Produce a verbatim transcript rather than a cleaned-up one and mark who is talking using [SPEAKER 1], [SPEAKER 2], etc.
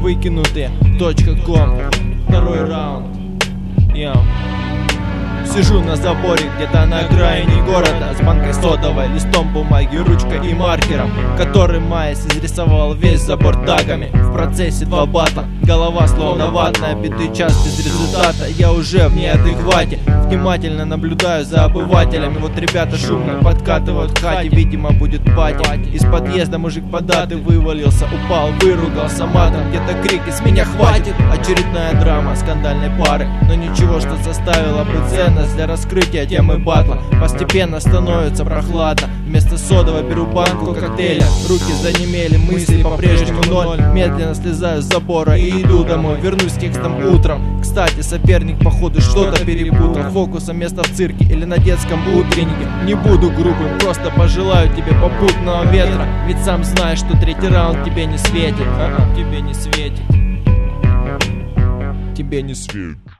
[SPEAKER 1] выкинутые. Точка ком. Второй раунд. Йоу. Сижу на заборе где-то на окраине города, с банкой содовой, листом бумаги, ручкой и маркером, который Майс изрисовал весь забор тагами. В процессе два батла, голова словно ватная, битый час без результата. Я уже в неадеквате, внимательно наблюдаю за обывателями. Вот ребята шумно подкатывают к хате, видимо будет пати. Из подъезда мужик податы вывалился, упал, выругался матом. Где-то крики: с меня хватит! Очередная драма скандальной пары, но ничего, что заставило бы ценность для раскрытия темы батла. Постепенно становится прохладно, вместо содовой беру банку коктейля. Руки занемели, мысли по-прежнему ноль. Медленно слезаю с забора и иду домой. Вернусь с текстом утром. Кстати, соперник походу что-то перепутал. Фокусом место в цирке или на детском утреннике. Не буду грубым, просто пожелаю тебе попутного ветра. Ведь сам знаешь, что третий раунд тебе не светит. А-а, тебе не светит. Тебе не светит.